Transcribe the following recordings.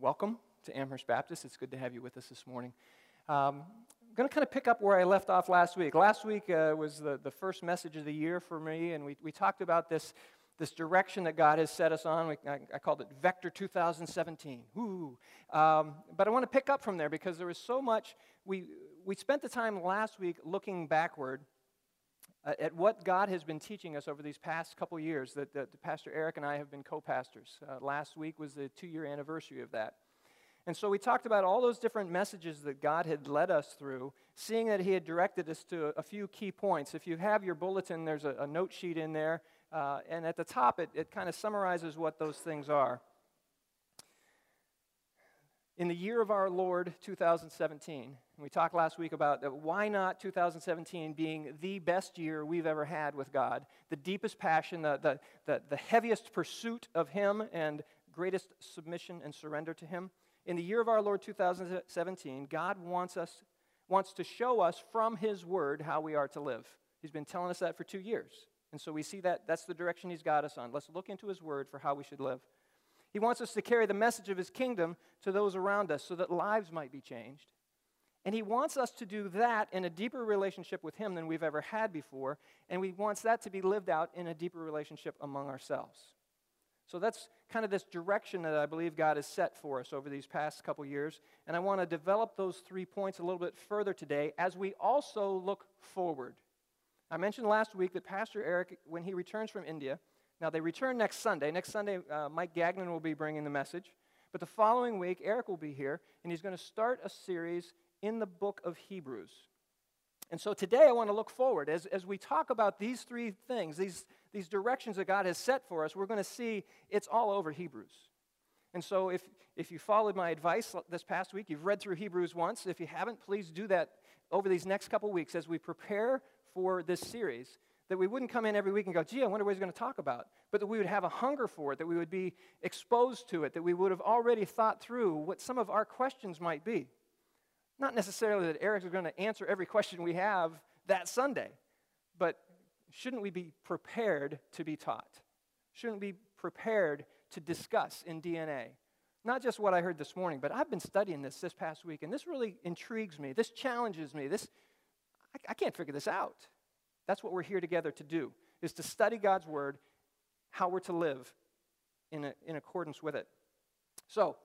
welcome to Amherst Baptist. It's good to have you with us this morning. I'm going to kind of pick up where I left off last week. Last week was the first message of the year for me, and we talked about this direction that God has set us on. I called it Vector 2017. Woo! But I want to pick up from there because there was so much. We spent the time last week looking backward at what God has been teaching us over these past couple years, that Pastor Eric and I have been co-pastors. Last week was the 2-year anniversary of that. And so we talked about all those different messages that God had led us through, seeing that He had directed us to a few key points. If you have your bulletin, there's a note sheet in there, and at the top it kind of summarizes what those things are. In the year of our Lord, 2017, we talked last week about why not 2017 being the best year we've ever had with God, the deepest passion, the heaviest pursuit of Him, and greatest submission and surrender to Him. In the year of our Lord, 2017, God wants to show us from His Word how we are to live. He's been telling us that for 2 years, and so we see that's the direction He's got us on. Let's look into His Word for how we should live. He wants us to carry the message of His kingdom to those around us so that lives might be changed. And He wants us to do that in a deeper relationship with Him than we've ever had before, and He wants that to be lived out in a deeper relationship among ourselves. So that's kind of this direction that I believe God has set for us over these past couple years, and I want to develop those 3 points a little bit further today as we also look forward. I mentioned last week that Pastor Eric, when he returns from India, now, they return next Sunday. Next Sunday, Mike Gagnon will be bringing the message. But the following week, Eric will be here, and he's going to start a series in the book of Hebrews. And so today I want to look forward. As we talk about these 3 things, these directions that God has set for us, we're going to see it's all over Hebrews. And so if you followed my advice this past week, you've read through Hebrews once. If you haven't, please do that over these next couple weeks as we prepare for this series, that we wouldn't come in every week and go, gee, I wonder what he's going to talk about, but that we would have a hunger for it, that we would be exposed to it, that we would have already thought through what some of our questions might be. Not necessarily that Eric is going to answer every question we have that Sunday, but shouldn't we be prepared to be taught? Shouldn't we be prepared to discuss in DNA? Not just what I heard this morning, but I've been studying this past week, and this really intrigues me. This challenges me. I can't figure this out. That's what we're here together to do, is to study God's Word, how we're to live in accordance with it. So,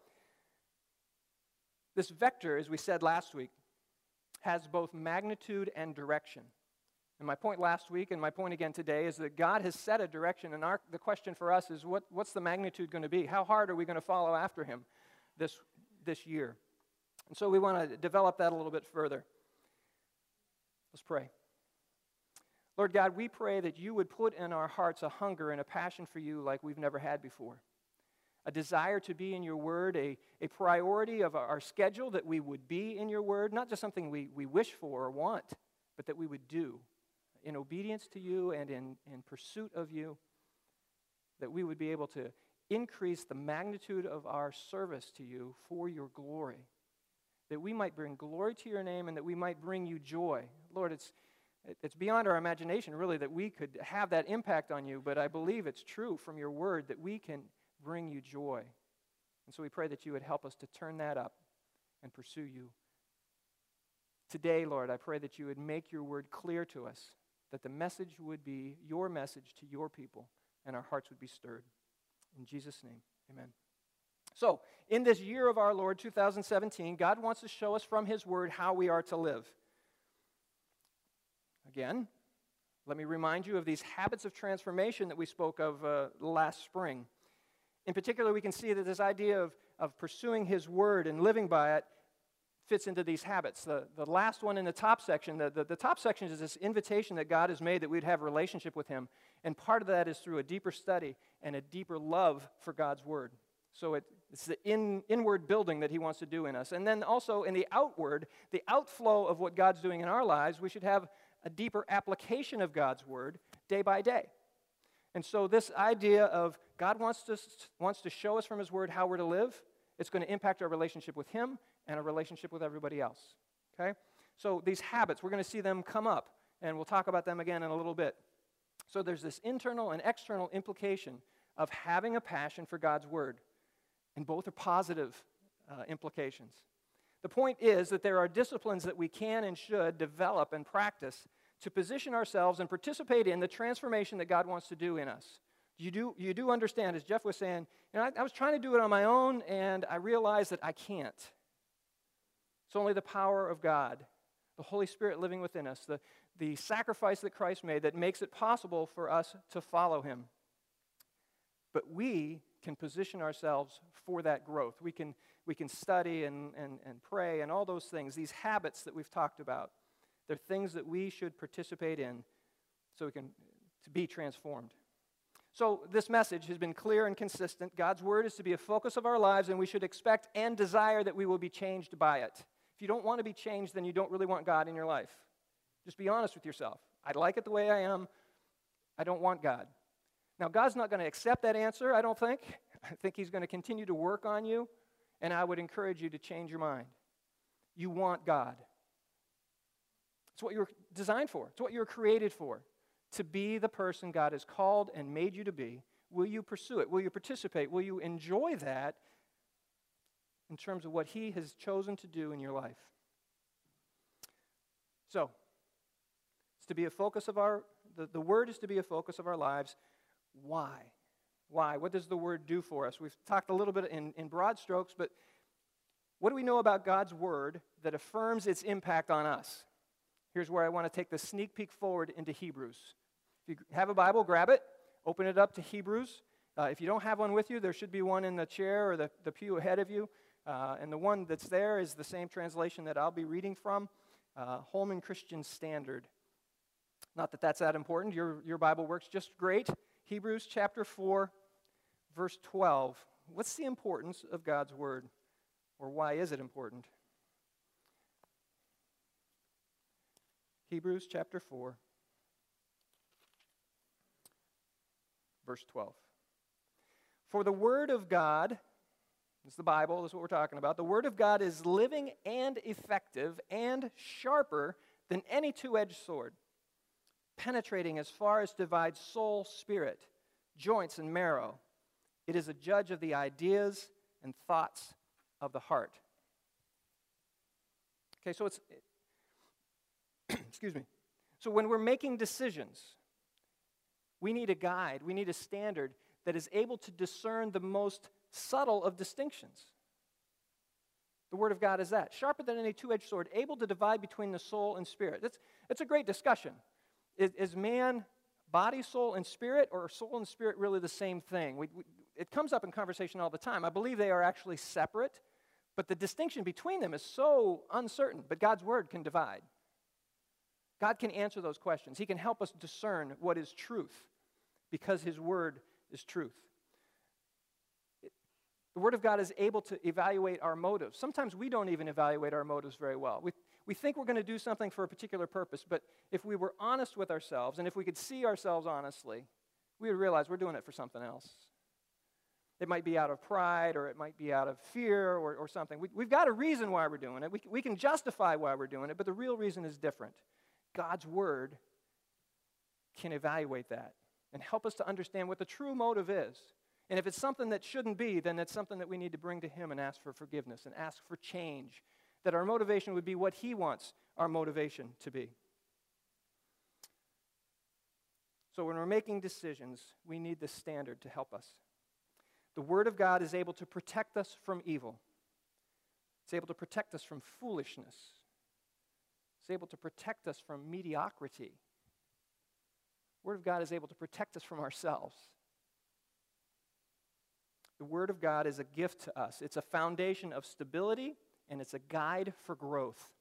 this vector, as we said last week, has both magnitude and direction. And my point last week and my point again today is that God has set a direction, and the question for us is what's the magnitude going to be? How hard are we going to follow after Him this year? And so we want to develop that a little bit further. Let's pray. Lord God, we pray that You would put in our hearts a hunger and a passion for You like we've never had before. A desire to be in Your Word, a priority of our schedule, that we would be in Your Word, not just something we wish for or want, but that we would do in obedience to You and in pursuit of You, that we would be able to increase the magnitude of our service to You for Your glory, that we might bring glory to Your name and that we might bring You joy. Lord, it's beyond our imagination, really, that we could have that impact on You, but I believe it's true from Your Word that we can bring You joy. And so we pray that You would help us to turn that up and pursue You. Today, Lord, I pray that You would make Your Word clear to us, that the message would be Your message to Your people, and our hearts would be stirred. In Jesus' name, amen. So, in this year of our Lord, 2017, God wants to show us from His Word how we are to live. Again, let me remind you of these habits of transformation that we spoke of last spring. In particular, we can see that this idea of pursuing His Word and living by it fits into these habits. The last one in the top section, the top section is this invitation that God has made that we'd have a relationship with Him. And part of that is through a deeper study and a deeper love for God's Word. So it's the inward building that He wants to do in us. And then also in the outward, the outflow of what God's doing in our lives, we should have a deeper application of God's Word day by day. And so this idea of God wants to show us from His Word how we're to live, it's going to impact our relationship with Him and our relationship with everybody else. Okay? So these habits, we're going to see them come up, and we'll talk about them again in a little bit. So there's this internal and external implication of having a passion for God's Word. And both are positive implications. The point is that there are disciplines that we can and should develop and practice to position ourselves and participate in the transformation that God wants to do in us. You do understand, as Jeff was saying, I was trying to do it on my own, and I realized that I can't. It's only the power of God, the Holy Spirit living within us, the sacrifice that Christ made that makes it possible for us to follow him. But we can position ourselves for that growth. We can study and pray and all those things, these habits that we've talked about. They're things that we should participate in so we can to be transformed. So this message has been clear and consistent. God's word is to be a focus of our lives, and we should expect and desire that we will be changed by it. If you don't want to be changed, then you don't really want God in your life. Just be honest with yourself. I like it the way I am. I don't want God. Now, God's not going to accept that answer, I don't think. I think he's going to continue to work on you, and I would encourage you to change your mind. You want God. It's what you're designed for. It's what you're created for. To be the person God has called and made you to be. Will you pursue it? Will you participate? Will you enjoy that in terms of what he has chosen to do in your life? So, it's to be a focus of the word is to be a focus of our lives. Why? Why? What does the word do for us? We've talked a little bit in broad strokes, but what do we know about God's word that affirms its impact on us? Here's where I want to take the sneak peek forward into Hebrews. If you have a Bible, grab it, open it up to Hebrews. If you don't have one with you, there should be one in the chair or the pew ahead of you. And the one that's there is the same translation that I'll be reading from, Holman Christian Standard. Not that that's that important. Your Bible works just great. Hebrews chapter 4, verse 12. What's the importance of God's word? Or why is it important? Hebrews chapter 4, verse 12. For the word of God, this is the Bible, this is what we're talking about. The word of God is living and effective and sharper than any two-edged sword, penetrating as far as to divide soul, spirit, joints, and marrow. It is a judge of the ideas and thoughts of the heart. Okay, so it's excuse me. So when we're making decisions, we need a guide, we need a standard that is able to discern the most subtle of distinctions. The Word of God is that. Sharper than any two-edged sword, able to divide between the soul and spirit. That's a great discussion. Is man body, soul, and spirit, or soul and spirit really the same thing? It comes up in conversation all the time. I believe they are actually separate, but the distinction between them is so uncertain. But God's Word can divide. God can answer those questions. He can help us discern what is truth because his word is truth. The word of God is able to evaluate our motives. Sometimes we don't even evaluate our motives very well. We think we're going to do something for a particular purpose, but if we were honest with ourselves and if we could see ourselves honestly, we would realize we're doing it for something else. It might be out of pride, or it might be out of fear, or something. We've got a reason why we're doing it. We can justify why we're doing it, but the real reason is different. God's word can evaluate that and help us to understand what the true motive is. And if it's something that shouldn't be, then it's something that we need to bring to him and ask for forgiveness and ask for change, that our motivation would be what he wants our motivation to be. So when we're making decisions, we need this standard to help us. The word of God is able to protect us from evil. It's able to protect us from foolishness. It's able to protect us from mediocrity. The Word of God is able to protect us from ourselves. The Word of God is a gift to us. It's a foundation of stability, and it's a guide for growth.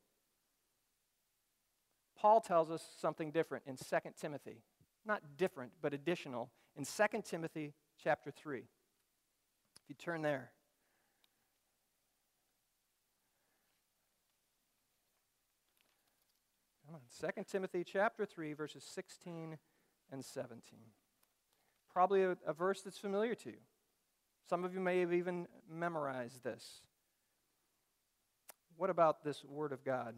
Paul tells us something different in 2 Timothy. Not different, but additional. In 2 Timothy chapter 3. If you turn there. Come on, 2 Timothy chapter 3, verses 16 and 17. Probably a verse that's familiar to you. Some of you may have even memorized this. What about this Word of God?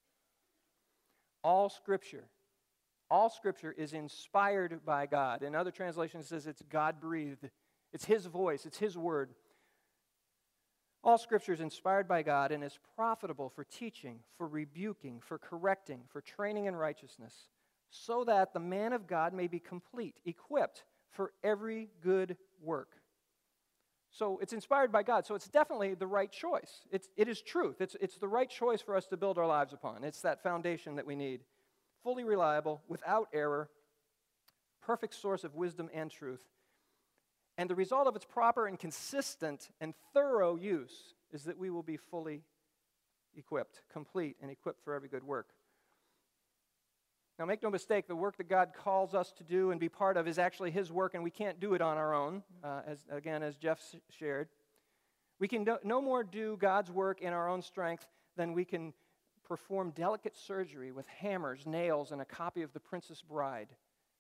All Scripture is inspired by God. In other translations, it says it's God-breathed. It's His voice. It's His Word. All Scripture is inspired by God and is profitable for teaching, for rebuking, for correcting, for training in righteousness, so that the man of God may be complete, equipped for every good work. So it's inspired by God, so it's definitely the right choice. It is truth. It's the right choice for us to build our lives upon. It's that foundation that we need. Fully reliable, without error, perfect source of wisdom and truth. And the result of its proper and consistent and thorough use is that we will be fully equipped, complete, and equipped for every good work. Now, make no mistake, the work that God calls us to do and be part of is actually His work, and we can't do it on our own, as Jeff shared. We can no more do God's work in our own strength than we can perform delicate surgery with hammers, nails, and a copy of The Princess Bride.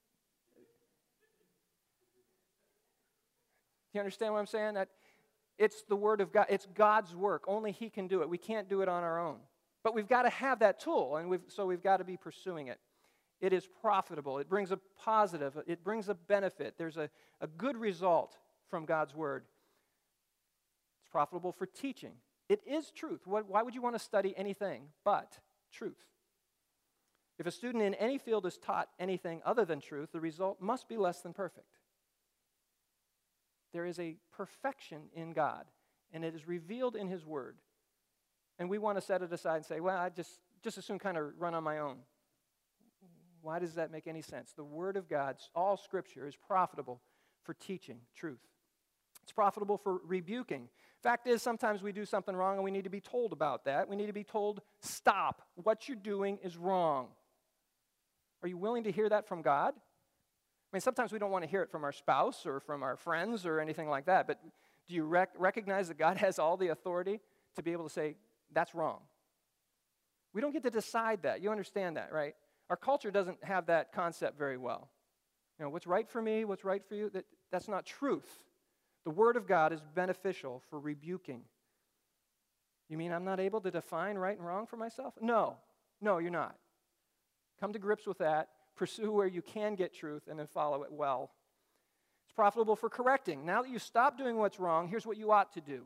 You understand what I'm saying? That it's the Word of God. It's God's work. Only He can do it. We can't do it on our own. But we've got to have that tool, and so we've got to be pursuing it. It is profitable. It brings a positive. It brings a benefit. There's a good result from God's Word. It's profitable for teaching. It is truth. Why would you want to study anything but truth? If a student in any field is taught anything other than truth, the result must be less than perfect. There is a perfection in God, and it is revealed in His Word. And we want to set it aside and say, well, I just as soon kind of run on my own. Why does that make any sense? The Word of God, all Scripture, is profitable for teaching truth. It's profitable for rebuking. Fact is, sometimes we do something wrong and we need to be told about that. We need to be told, stop. What you're doing is wrong. Are you willing to hear that from God? I mean, sometimes we don't want to hear it from our spouse or from our friends or anything like that, but do you recognize that God has all the authority to be able to say, that's wrong? We don't get to decide that. You understand that, right? Our culture doesn't have that concept very well. You know, what's right for me, what's right for you, that's not truth. The Word of God is beneficial for rebuking. You mean I'm not able to define right and wrong for myself? No, you're not. Come to grips with that. Pursue where you can get truth and then follow it well. It's profitable for correcting. Now that you stop doing what's wrong, here's what you ought to do.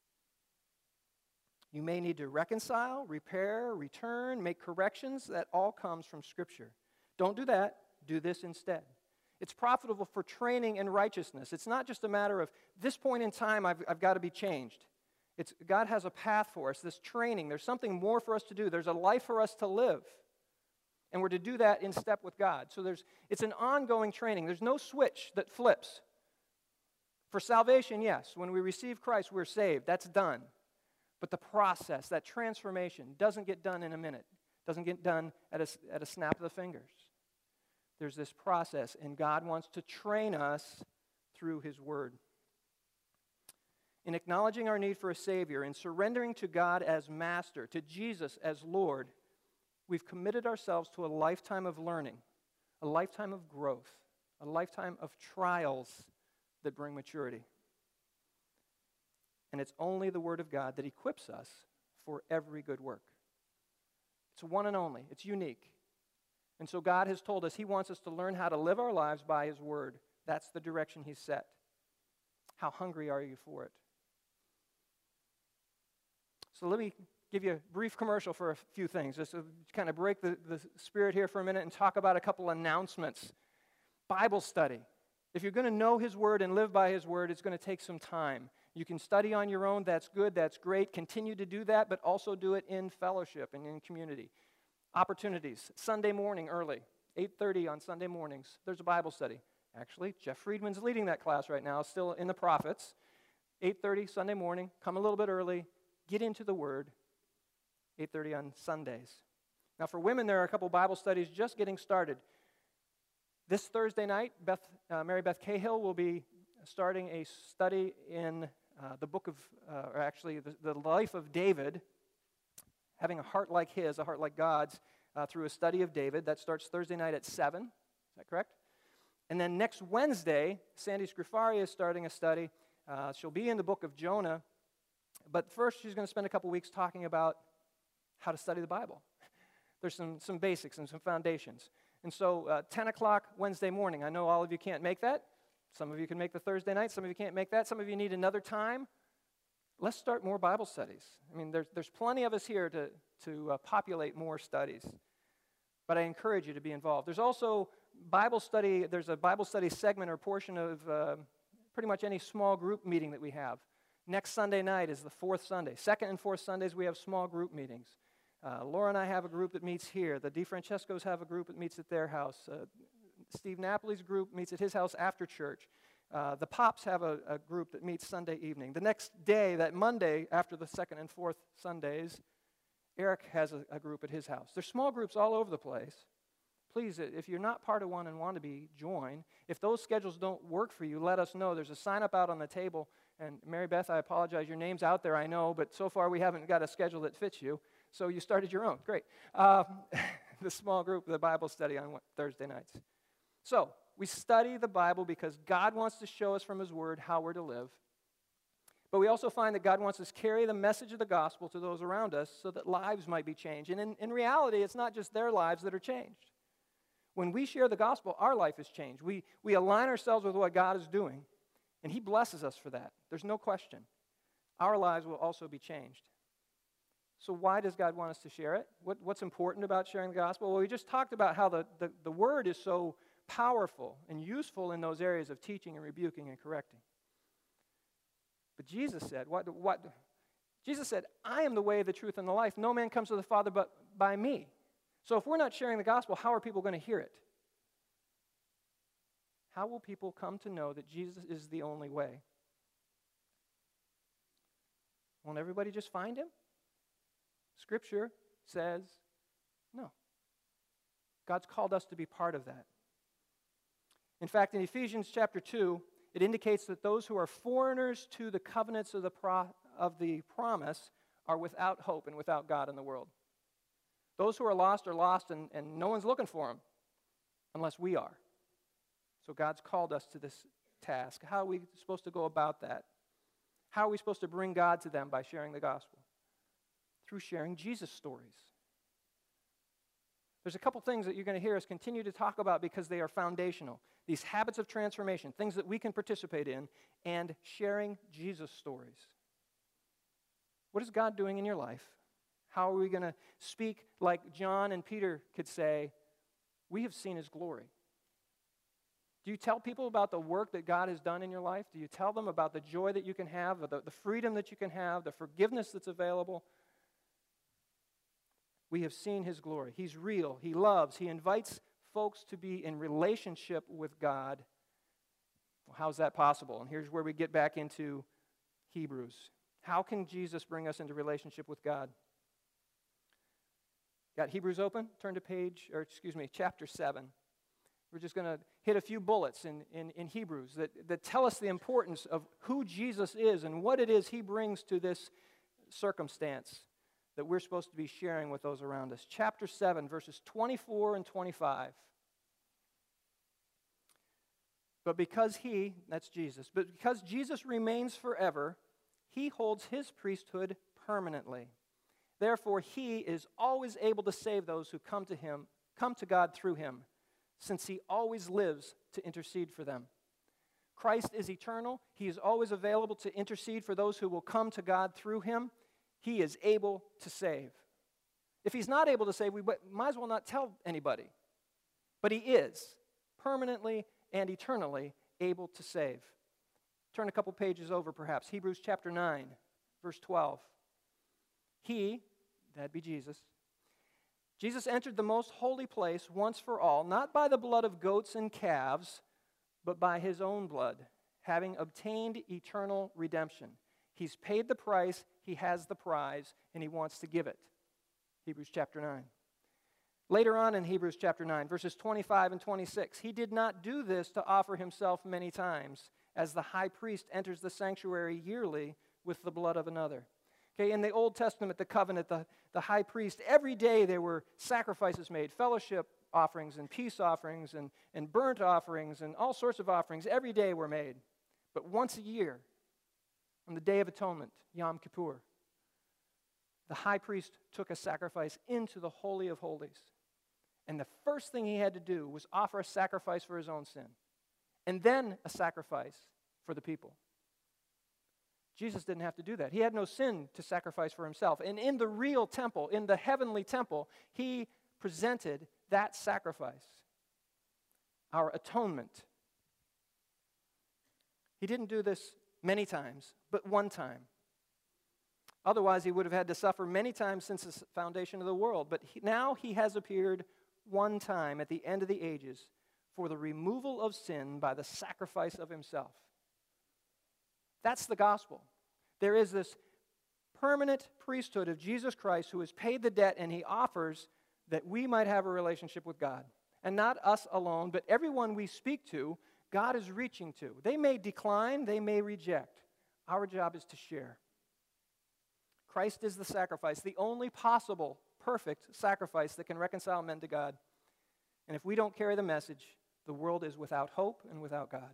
You may need to reconcile, repair, return, make corrections. That all comes from Scripture. Don't do that. Do this instead. It's profitable for training in righteousness. It's not just a matter of this point in time, I've got to be changed. God has a path for us, this training. There's something more for us to do. There's a life for us to live. And we're to do that in step with God. So it's an ongoing training. There's no switch that flips. For salvation, yes. When we receive Christ, we're saved. That's done. But the process, that transformation, doesn't get done in a minute. Doesn't get done at a snap of the fingers. There's this process, and God wants to train us through His Word. In acknowledging our need for a Savior, in surrendering to God as Master, to Jesus as Lord, we've committed ourselves to a lifetime of learning, a lifetime of growth, a lifetime of trials that bring maturity. And it's only the Word of God that equips us for every good work. It's one and only. It's unique. And so God has told us He wants us to learn how to live our lives by His Word. That's the direction He's set. How hungry are you for it? So let me give you a brief commercial for a few things, just to kind of break the spirit here for a minute and talk about a couple announcements. Bible study. If you're going to know His Word and live by His Word, it's going to take some time. You can study on your own. That's good. That's great. Continue to do that, but also do it in fellowship and in community. Opportunities. Sunday morning early, 8:30 on Sunday mornings. There's a Bible study. Actually, Jeff Friedman's leading that class right now, still in the Prophets. 8:30 Sunday morning. Come a little bit early. Get into the Word. 8:30 on Sundays. Now for women, there are a couple Bible studies just getting started. This Thursday night, Mary Beth Cahill will be starting a study in the book of, or actually the life of David, having a heart like his, a heart like God's, through a study of David. That starts Thursday night at 7. Is that correct? And then next Wednesday, Sandy Scrifari is starting a study. She'll be in the book of Jonah, but first she's going to spend a couple weeks talking about how to study the Bible. There's some basics and some foundations. And so 10 o'clock Wednesday morning, I know all of you can't make that. Some of you can make the Thursday night. Some of you can't make that. Some of you need another time. let's start more Bible studies. I mean, there's plenty of us here to populate more studies. But I encourage you to be involved. There's also Bible study. There's a Bible study segment or portion of pretty much any small group meeting that we have. Next Sunday night is the fourth Sunday. Second and fourth Sundays, we have small group meetings. Laura and I have a group that meets here. The DeFrancescos have a group that meets at their house. Steve Napoli's group meets at his house after church. The Pops have a group that meets Sunday evening. The next day, that Monday, after the second and fourth Sundays, Eric has a group at his house. There's small groups all over the place. Please, if you're not part of one and want to be, join. If those schedules don't work for you, let us know. There's a sign-up out on the table. And Mary Beth, I apologize. Your name's out there, I know, but so far we haven't got a schedule that fits you. So you started your own. Great. The small group, the Bible study on Thursday nights. So we study the Bible because God wants to show us from His Word how we're to live. But we also find that God wants us to carry the message of the gospel to those around us so that lives might be changed. And in reality, it's not just their lives that are changed. When we share the gospel, our life is changed. We align ourselves with what God is doing, and He blesses us for that. There's no question. Our lives will also be changed. So why does God want us to share it? What's important about sharing the gospel? Well, we just talked about how the word is so powerful and useful in those areas of teaching and rebuking and correcting. But Jesus said, Jesus said, I am the way, the truth, and the life. No man comes to the Father but by me. So if we're not sharing the gospel, how are people going to hear it? How will people come to know that Jesus is the only way? Won't everybody just find Him? Scripture says no. God's called us to be part of that. In fact, in Ephesians chapter 2, it indicates that those who are foreigners to the covenants of the promise are without hope and without God in the world. Those who are lost, and no one's looking for them unless we are. So God's called us to this task. How are we supposed to go about that? How are we supposed to bring God to them by sharing the gospel? Through sharing Jesus stories. There's a couple things that you're going to hear us continue to talk about because they are foundational. These habits of transformation, things that we can participate in, and sharing Jesus stories. What is God doing in your life? How are we going to speak like John and Peter could say, we have seen His glory? Do you tell people about the work that God has done in your life? Do you tell them about the joy that you can have, the freedom that you can have, the forgiveness that's available? We have seen His glory. He's real. He loves. He invites folks to be in relationship with God. Well, how's that possible? And here's where we get back into Hebrews. How can Jesus bring us into relationship with God? Got Hebrews open? Turn to chapter 7. We're just going to hit a few bullets in Hebrews that tell us the importance of who Jesus is and what it is He brings to this circumstance that we're supposed to be sharing with those around us. Chapter 7, verses 24 and 25. But because that's Jesus, but because Jesus remains forever, He holds His priesthood permanently. Therefore, He is always able to save those who come to God through Him, since He always lives to intercede for them. Christ is eternal. He is always available to intercede for those who will come to God through Him. He is able to save. If He's not able to save, we might as well not tell anybody. But He is permanently and eternally able to save. Turn a couple pages over perhaps. Hebrews chapter 9, verse 12. He, that'd be Jesus entered the most holy place once for all, not by the blood of goats and calves, but by His own blood, having obtained eternal redemption. He's paid the price, He has the prize, and He wants to give it. Hebrews chapter 9. Later on in Hebrews chapter 9, verses 25 and 26, He did not do this to offer Himself many times, as the high priest enters the sanctuary yearly with the blood of another. Okay, in the Old Testament, the covenant, the high priest, every day there were sacrifices made, fellowship offerings and peace offerings and burnt offerings and all sorts of offerings. Every day were made. But once a year, on the Day of Atonement, Yom Kippur, the high priest took a sacrifice into the Holy of Holies. And the first thing he had to do was offer a sacrifice for his own sin, and then a sacrifice for the people. Jesus didn't have to do that. He had no sin to sacrifice for himself. And in the real temple, in the heavenly temple, he presented that sacrifice, our atonement. He didn't do this many times, but one time. Otherwise, he would have had to suffer many times since the foundation of the world. But now he has appeared one time at the end of the ages for the removal of sin by the sacrifice of himself. That's the gospel. There is this permanent priesthood of Jesus Christ who has paid the debt, and he offers that we might have a relationship with God. And not us alone, but everyone we speak to, God is reaching to. They may decline, they may reject. Our job is to share. Christ is the sacrifice, the only possible, perfect sacrifice that can reconcile men to God. And if we don't carry the message, the world is without hope and without God.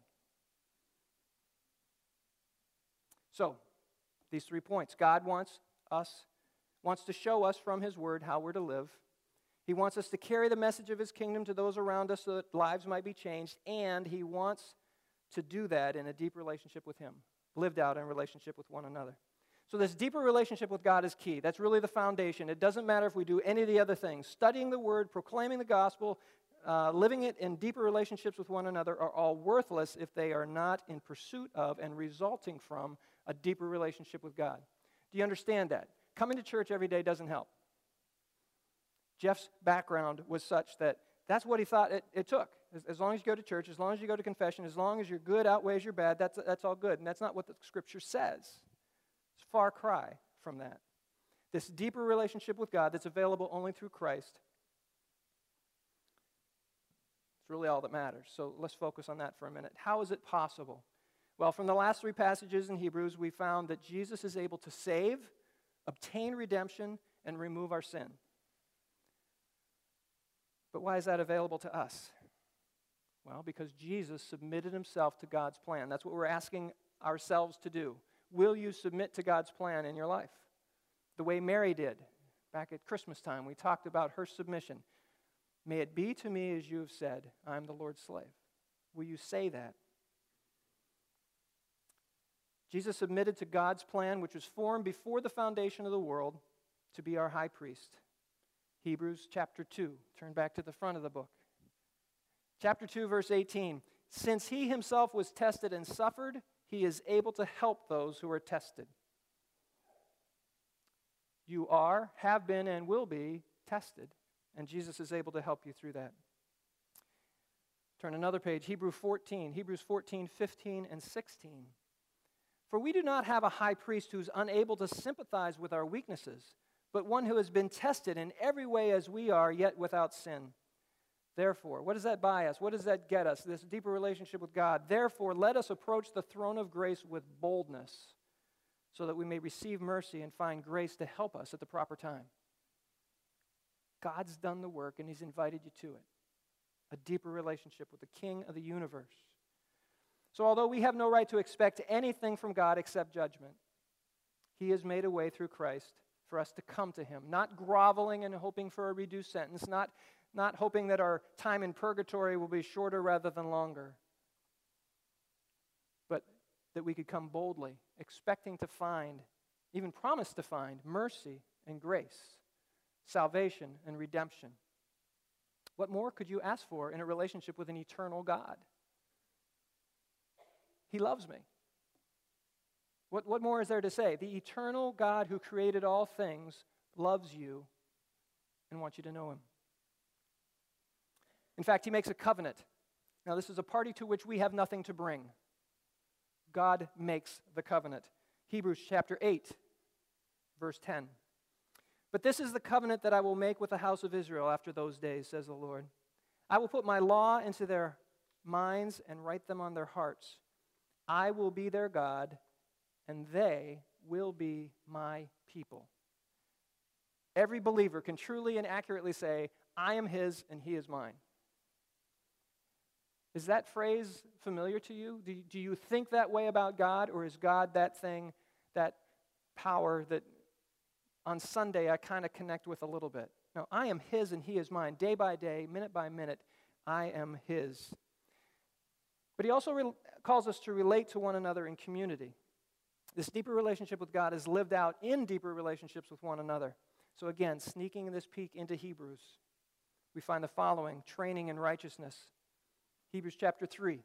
So, these 3 points. God wants to show us from his word how we're to live. He wants us to carry the message of his kingdom to those around us so that lives might be changed. And he wants to do that in a deep relationship with him, lived out in relationship with one another. So this deeper relationship with God is key. That's really the foundation. It doesn't matter if we do any of the other things. Studying the word, proclaiming the gospel, living it in deeper relationships with one another are all worthless if they are not in pursuit of and resulting from a deeper relationship with God. Do you understand that? Coming to church every day doesn't help. Jeff's background was such that that's what he thought it took. As long as you go to church, as long as you go to confession, as long as your good outweighs your bad, that's all good. And that's not what the Scripture says. It's a far cry from that. This deeper relationship with God that's available only through Christ, it's really all that matters. So let's focus on that for a minute. How is it possible? Well, from the last 3 passages in Hebrews, we found that Jesus is able to save, obtain redemption, and remove our sin. But why is that available to us? Well, because Jesus submitted himself to God's plan. That's what we're asking ourselves to do. Will you submit to God's plan in your life? The way Mary did back at Christmas time. We talked about her submission. May it be to me as you have said, I am the Lord's slave. Will you say that? Jesus submitted to God's plan, which was formed before the foundation of the world, to be our high priest. Hebrews chapter 2. Turn back to the front of the book. Chapter 2, verse 18. Since he himself was tested and suffered, he is able to help those who are tested. You are, have been, and will be tested, and Jesus is able to help you through that. Turn another page, Hebrews 14, 15, and 16. For we do not have a high priest who is unable to sympathize with our weaknesses, but one who has been tested in every way as we are, yet without sin. Therefore, what does that buy us? What does that get us? This deeper relationship with God. Therefore, let us approach the throne of grace with boldness, so that we may receive mercy and find grace to help us at the proper time. God's done the work, and he's invited you to it. A deeper relationship with the King of the universe. So although we have no right to expect anything from God except judgment, he has made a way through Christ for us to come to him, not groveling and hoping for a reduced sentence, not hoping that our time in purgatory will be shorter rather than longer, but that we could come boldly, expecting to find, even promise to find, mercy and grace, salvation and redemption. What more could you ask for in a relationship with an eternal God? He loves me. What more is there to say? The eternal God who created all things loves you and wants you to know him. In fact, he makes a covenant. Now, this is a party to which we have nothing to bring. God makes the covenant. Hebrews chapter 8, verse 10. But this is the covenant that I will make with the house of Israel after those days, says the Lord. I will put my law into their minds and write them on their hearts. I will be their God, and they will be my people. Every believer can truly and accurately say, I am his and he is mine. Is that phrase familiar to you? Do you think that way about God, or is God that thing, that power that on Sunday I kind of connect with a little bit? No, I am his and he is mine. Day by day, minute by minute, I am his. But he also calls us to relate to one another in community. This deeper relationship with God is lived out in deeper relationships with one another. So again, sneaking this peek into Hebrews, we find the following training in righteousness. Hebrews chapter 3,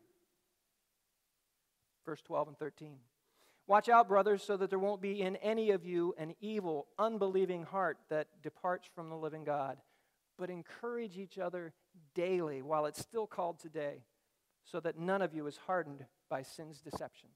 verse 12 and 13. Watch out, brothers, so that there won't be in any of you an evil, unbelieving heart that departs from the living God. But encourage each other daily while it's still called today, so that none of you is hardened by sin's deceptions.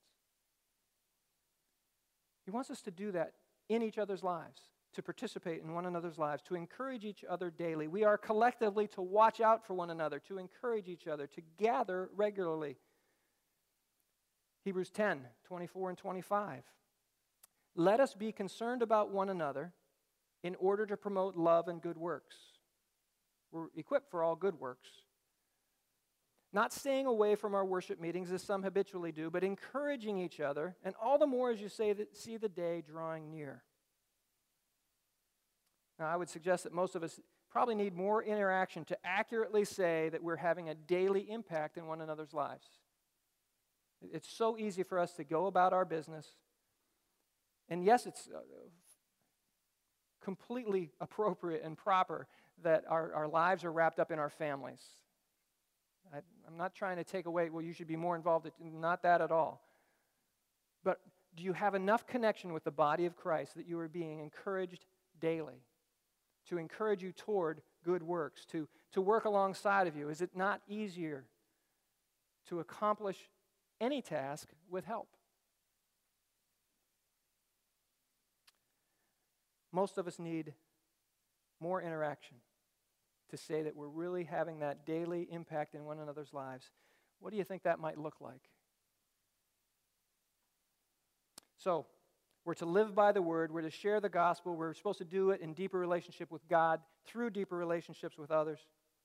He wants us to do that in each other's lives, to participate in one another's lives, to encourage each other daily. We are collectively to watch out for one another, to encourage each other, to gather regularly. Hebrews 10, 24 and 25. Let us be concerned about one another in order to promote love and good works. We're equipped for all good works. Not staying away from our worship meetings as some habitually do, but encouraging each other, and all the more as you see the day drawing near. Now, I would suggest that most of us probably need more interaction to accurately say that we're having a daily impact in one another's lives. It's so easy for us to go about our business. And yes, it's completely appropriate and proper that our lives are wrapped up in our families. I'm not trying to take away, well, you should be more involved. Not that at all. But do you have enough connection with the body of Christ that you are being encouraged daily to encourage you toward good works, to work alongside of you? Is it not easier to accomplish any task with help? Most of us need more interaction to say that we're really having that daily impact in one another's lives. What do you think that might look like? So, we're to live by the word, we're to share the gospel, we're supposed to do it in deeper relationship with God, through deeper relationships with others.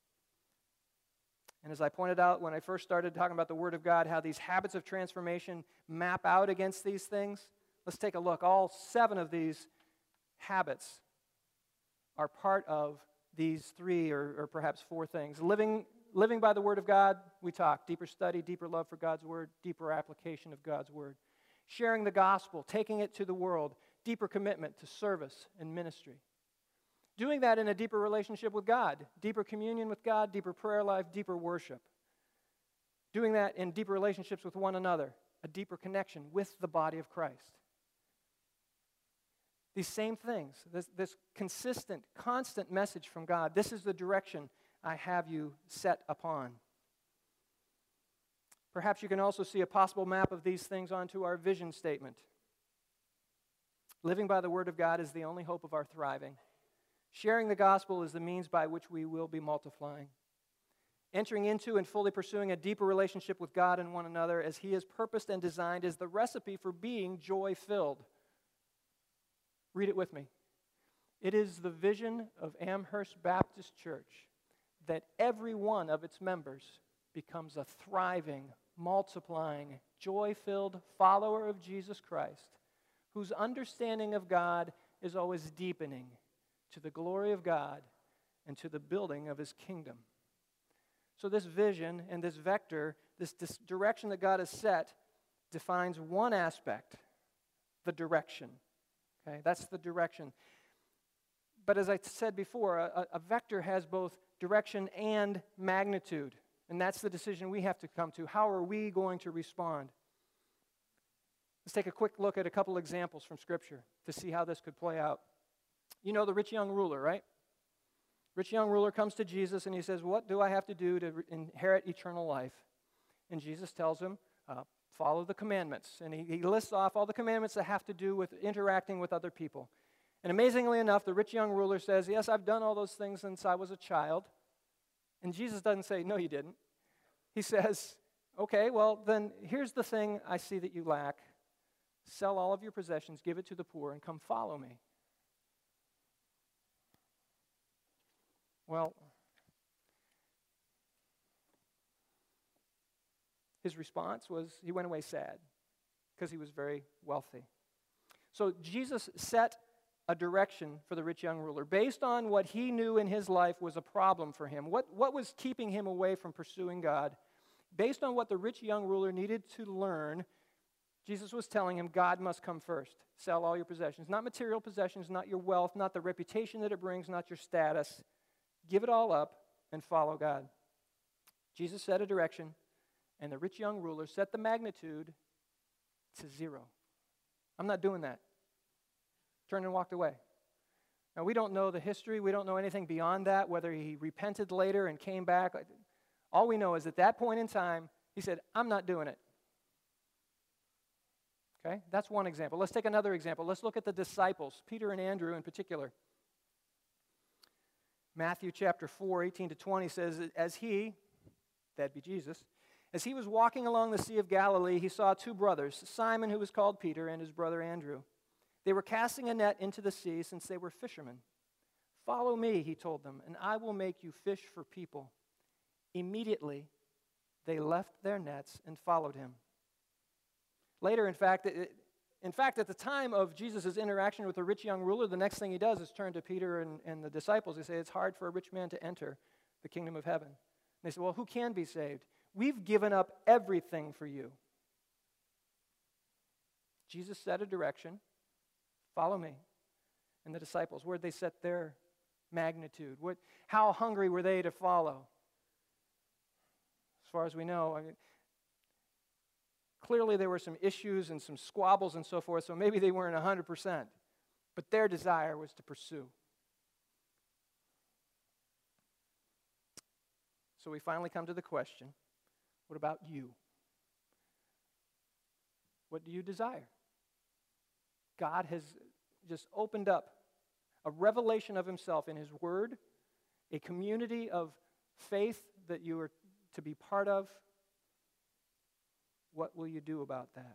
And as I pointed out when I first started talking about the word of God, how these habits of transformation map out against these things, let's take a look. All 7 of these habits are part of these 3 or perhaps 4 things. Living by the word of God, we talk. Deeper study, deeper love for God's word, deeper application of God's word. Sharing the gospel, taking it to the world, deeper commitment to service and ministry. Doing that in a deeper relationship with God, deeper communion with God, deeper prayer life, deeper worship. Doing that in deeper relationships with one another, a deeper connection with the body of Christ. These same things, this consistent, constant message from God, this is the direction I have you set upon. Perhaps you can also see a possible map of these things onto our vision statement. Living by the word of God is the only hope of our thriving. Sharing the gospel is the means by which we will be multiplying. Entering into and fully pursuing a deeper relationship with God and one another as He has purposed and designed is the recipe for being joy-filled. Read it with me. It is the vision of Amherst Baptist Church that every one of its members becomes a thriving, multiplying, joy-filled follower of Jesus Christ, whose understanding of God is always deepening to the glory of God and to the building of His kingdom. So this vision and this vector, this direction that God has set, defines one aspect, the direction. Okay, that's the direction. But as I said before, a vector has both direction and magnitude. And that's the decision we have to come to. How are we going to respond? Let's take a quick look at a couple examples from Scripture to see how this could play out. You know the rich young ruler, right? Rich young ruler comes to Jesus and he says, what do I have to do to inherit eternal life? And Jesus tells him, follow the commandments. And he lists off all the commandments that have to do with interacting with other people. And amazingly enough, the rich young ruler says, yes, I've done all those things since I was a child. And Jesus doesn't say, no, you didn't. He says, okay, well, then here's the thing I see that you lack. Sell all of your possessions, give it to the poor, and come follow me. Well, his response was he went away sad because he was very wealthy. So Jesus set a direction for the rich young ruler based on what he knew in his life was a problem for him. What was keeping him away from pursuing God? Based on what the rich young ruler needed to learn, Jesus was telling him God must come first. Sell all your possessions. Not material possessions, not your wealth, not the reputation that it brings, not your status. Give it all up and follow God. Jesus set a direction, and the rich young ruler set the magnitude to 0. I'm not doing that. Turned and walked away. Now, we don't know the history. We don't know anything beyond that, whether he repented later and came back. All we know is at that point in time, he said, I'm not doing it. Okay? That's one example. Let's take another example. Let's look at the disciples, Peter and Andrew in particular. Matthew chapter 4, 18 to 20 says, as he, that'd be Jesus, as he was walking along the Sea of Galilee, he saw 2 brothers, Simon, who was called Peter, and his brother Andrew. They were casting a net into the sea since they were fishermen. Follow me, he told them, and I will make you fish for people. Immediately, they left their nets and followed him. Later, in fact, at the time of Jesus' interaction with the rich young ruler, the next thing he does is turn to Peter and the disciples. He says, it's hard for a rich man to enter the kingdom of heaven. And they said, well, who can be saved? We've given up everything for you. Jesus set a direction. Follow me. And the disciples, where'd they set their magnitude? How hungry were they to follow? As far as we know, clearly there were some issues and some squabbles and so forth, so maybe they weren't 100%. But their desire was to pursue. So we finally come to the question, what about you? What do you desire? God has just opened up a revelation of himself in his word, a community of faith that you are to be part of. What will you do about that?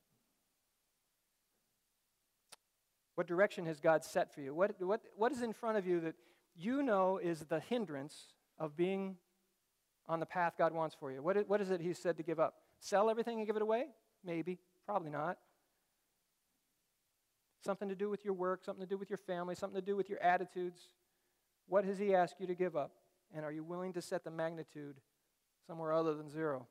What direction has God set for you? What is in front of you that you know is the hindrance of being on the path God wants for you? What is it he said to give up? Sell everything and give it away? Maybe. Probably not. Something to do with your work, something to do with your family, something to do with your attitudes. What has he asked you to give up? And are you willing to set the magnitude somewhere other than 0?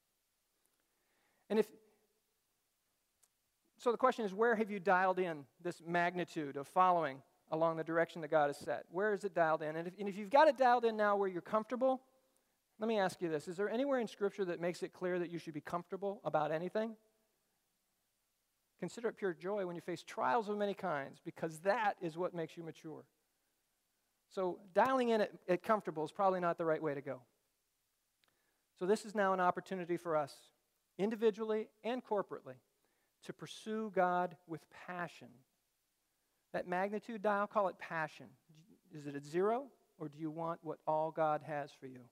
And so the question is, where have you dialed in this magnitude of following along the direction that God has set? Where is it dialed in? And if you've got it dialed in now where you're comfortable, let me ask you this. Is there anywhere in Scripture that makes it clear that you should be comfortable about anything? Consider it pure joy when you face trials of many kinds, because that is what makes you mature. So dialing in at comfortable is probably not the right way to go. So this is now an opportunity for us, individually and corporately, to pursue God with passion. That magnitude dial, call it passion. Is it at 0, or do you want what all God has for you?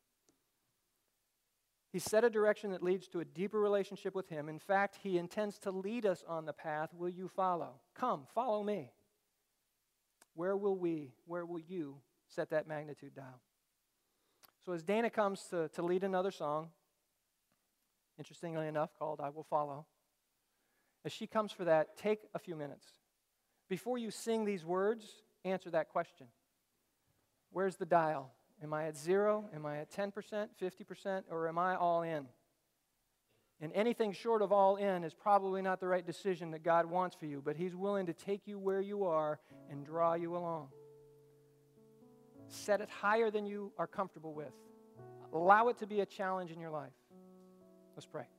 He set a direction that leads to a deeper relationship with him. In fact, he intends to lead us on the path. Will you follow? Come, follow me. Where will you set that magnitude dial? So as Dana comes to lead another song, interestingly enough, called I Will Follow, as she comes for that, take a few minutes. Before you sing these words, answer that question. Where's the dial? Am I at 0? Am I at 10%, 50%, or am I all in? And anything short of all in is probably not the right decision that God wants for you, but he's willing to take you where you are and draw you along. Set it higher than you are comfortable with. Allow it to be a challenge in your life. Let's pray.